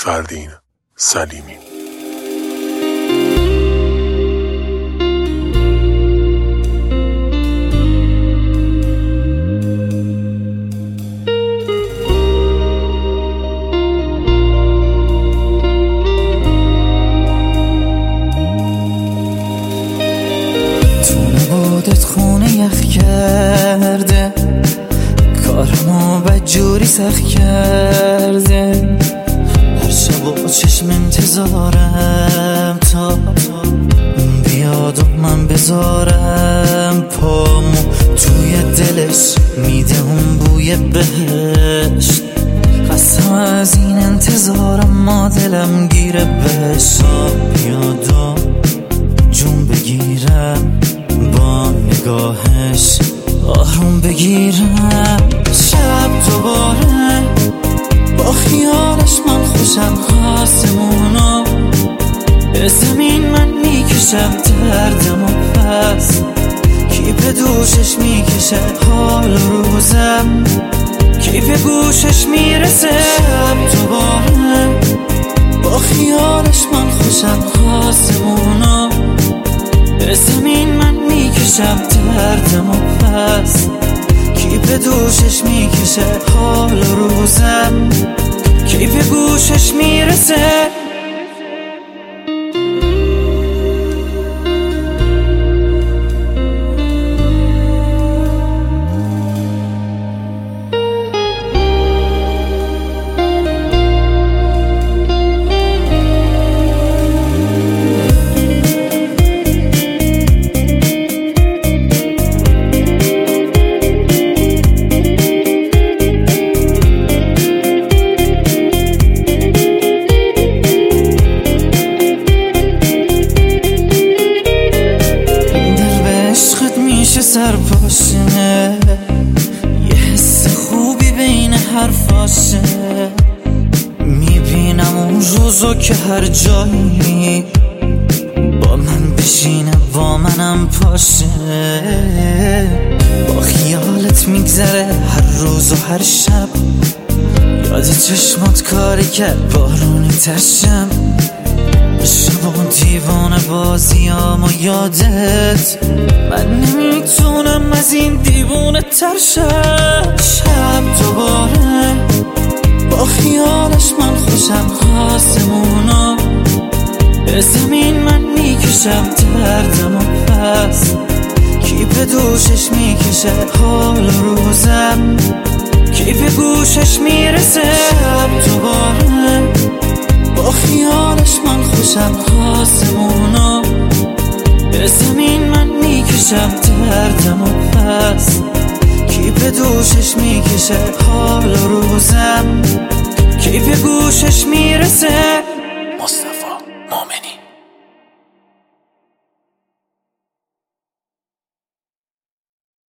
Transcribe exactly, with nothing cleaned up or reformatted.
فردین سلیمی. بادت خونه یخ کرده، کارمو بدجوری سخت کرده. هر شب با چشم انتظارم تا بیاد و من بذارم پامو توی دلش، میده اون بوی بهشت. قسم از این انتظارم ما دلم گیره بهش. بیاد و جون بگیرم با نگاهش، آروم بگیرم. شب دوباره با خیالش من خوشم، آسمونو به زمین من میکشم دردم و پس کی به دوشش میکشه حال روزم، کی به گوشش میرسه. شب دوباره با خیالش من خوشم، آسمونو به زمین من میکشم دردم و پس کی به دوشش میکشه حال روزم، کی به گوشش میرسه. سرپاشه یه حس خوبی بین حرفاشه، میبینم اون روزو که هر جایی با من بشینه با منم پاشه. با خیالت میگذره هر روز و هر شب، یاد چشمات کاری کرد بارونی ترشم. شبان دیوانه بازیام و یادت، من نمیتونم از این دیوانه تر شم. شب دوباره با خیالش من خوشم، آسمونو به زمین من میکشم دردم و پس کی به دوشش میکشه حال روزم، کی به گوشش میرسه. شب دوباره با خیالش من خوشم، آسمونو به زمین من میکشم دردم و پس کی به دوشش میکشه حال روزم، کی به گوشش میرسه. مصطفی مومنی.